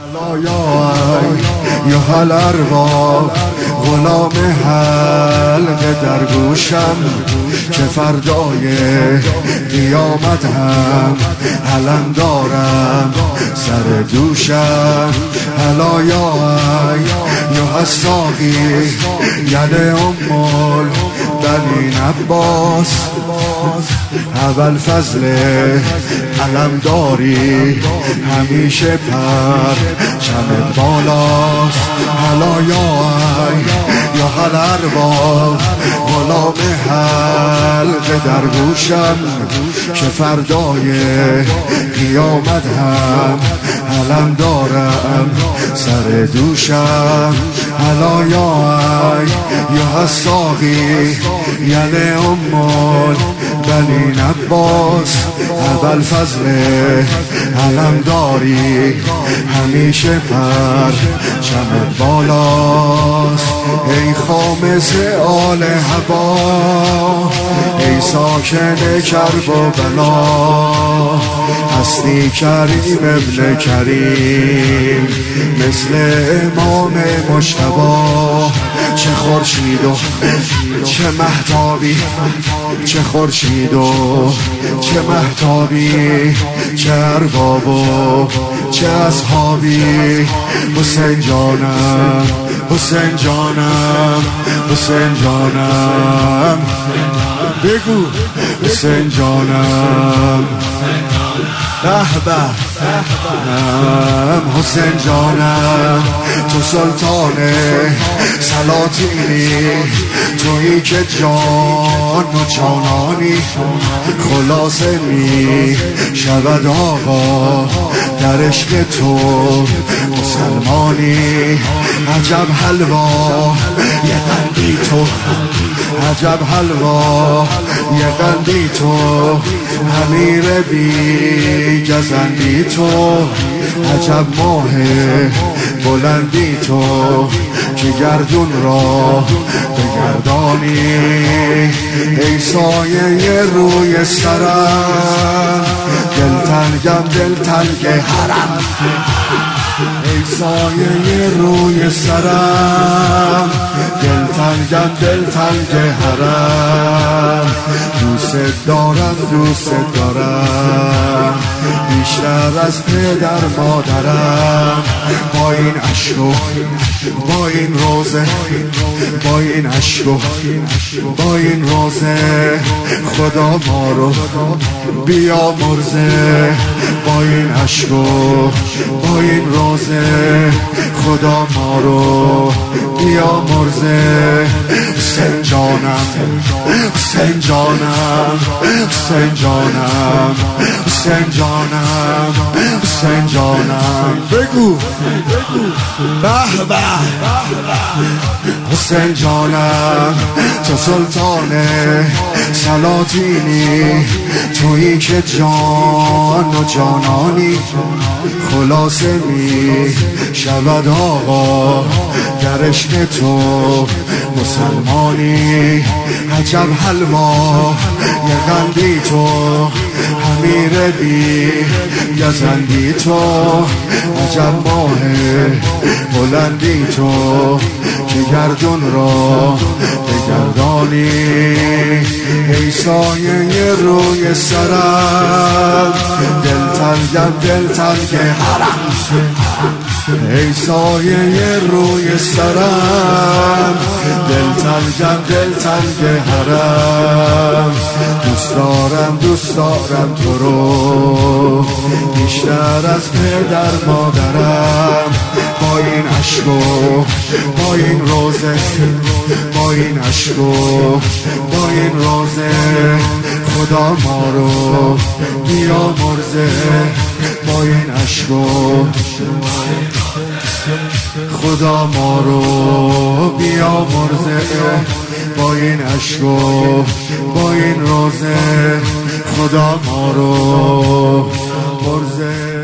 یا هل ارواح غلام حلقه در گوشم که فردای قیامت هم علم دارم سر دوشم. هلا یا الساقی ید بنین عباس اول فضل علم داری همیشه پر چمت بالاست. هلا یا هل ارواح غلام حلقه در گوشم که فردای قیامت هم علم دارم سر دوشم. هلا یا الساقی یعنی بنین عباس اول فضل علم داری همیشه پر چمت بالاست. ای خامس آل هوا ای ساکن کرب و بلا هستی کریم ابن کریم مثل امام مجتبی. چه خورشید و چه مهتابی چه خورشید و چه مهتابی چه ارباب و چه اصحابی. حسین جانم حسین جانم حسین جانم بگو حسین جانم به به حسین جانم تو سلطان سلاطینی تویی که جان و جانانی خلاصه می شود آقا در عشق تو مسلمانی. عجب حلوا یه قندی تو عجب حلوا یه قندی تو امیر بی گزندی تو عجب ماه بلندی تو که گردون را بگردانی. ای سایه روی سرم دلتنگم دلتنگ حرم ای سایه روی سرم دلتنگم دلتنگ حرم. دوست دارم دوست دارم بیشتر از پدر مادرم. با این عشق و با این روزه با این عشق و با این روزه خدا ما رو بیامرزه. با این عشق و با این روزه خدا ما رو بیامرزه. حسین جانم حسین جانم حسین جانم حسین جانم حسین جانم بگو به به حسین جانم تو سلطان سلاطینی تویی که جان و جانانی خلاصه می شود آقا در عشق تو مسلمانی. عجب حلوا یه قندی تو امیر بی گزندی تو عجب ماه بلندی تو که گردون را بگردانی. ای سایه روی سرم دلتنگم دلتنگ حرم ای سایه روی سرم دلتنگم دلتنگ حرم. دوست دارم تو رو بیشتر از پدر مادرم. با این عشق و با این روزه با این عشق و با این روزه خدا ما رو بیامرزه. با این عشق و خدا ما رو بیامرزه. با این عشق و با این روزه خدا ما رو مرزه.